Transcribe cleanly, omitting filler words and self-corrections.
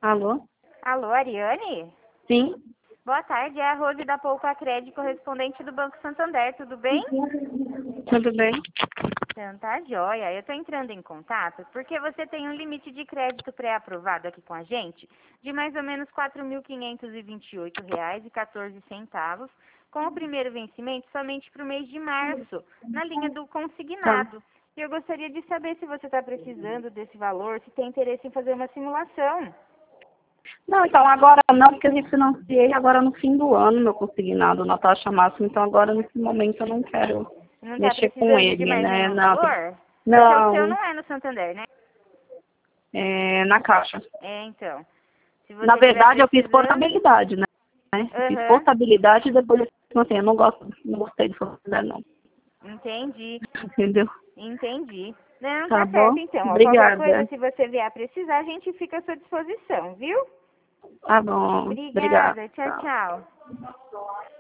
Alô? Alô, Ariane? Sim? Boa tarde, é a Rose da Poupa Crédito, correspondente do Banco Santander, tudo bem? Tudo bem? Então tá joia. Eu tô entrando em contato porque você tem um limite de crédito pré-aprovado aqui com a gente de mais ou menos R$ 4.528,14, com o primeiro vencimento somente para o mês de março, na linha do Tá. consignado. E eu gostaria de saber se você está precisando desse valor, se tem interesse em fazer uma simulação. Não, então agora não, porque eu refinanciei agora no fim do ano meu consignado na taxa máxima, então agora nesse momento eu não quero Não está mexer com precisando de ele, mais né? nenhum Nada. valor? Porque o seu Não, não é no Santander, né? na caixa. É, então. Se Na você estiver verdade eu fiz precisando... portabilidade, né? Eu fiz Aham, portabilidade e depois, assim, eu não gosto, não gostei de portabilidade não. entendi, Entendeu? entendi. Não, Tá tá certo bom? então. Ó, qualquer coisa, Obrigada. se você vier a precisar, a gente fica à sua disposição, viu? Tá bom. Obrigada. Obrigada, tchau, tchau.